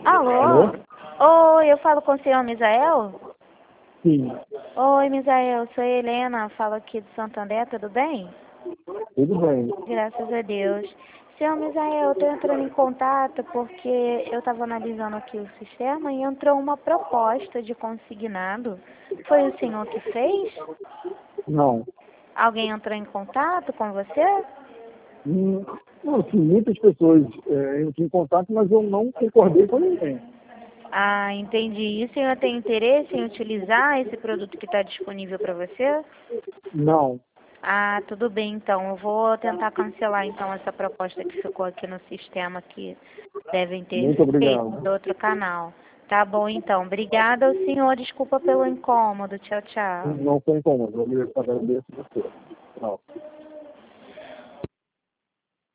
Alô? Alô? Oi, eu falo com o senhor Misael? Sim, Oi, Misael, sou a Helena, falo aqui de Santander, tudo bem? tudo bem. Graças a Deus. Senhor Misael, eu estou entrando em contato porque eu estava analisando aqui o sistema e entrou uma proposta de consignado. Foi o senhor que fez? Não. Alguém entrou em contato com você? Não, sim, muitas pessoas entram em contato, mas eu não concordei com ninguém. Ah, entendi. E o senhor tem interesse em utilizar esse produto que está disponível para você? Não. Ah, tudo bem então. Eu vou tentar cancelar então essa proposta que ficou aqui no sistema que devem ter Muito feito obrigado. do outro canal. Tá bom então. Obrigada ao senhor. Desculpa pelo incômodo. Tchau, tchau. Não foi incômodo. Eu agradeço você. Tchau.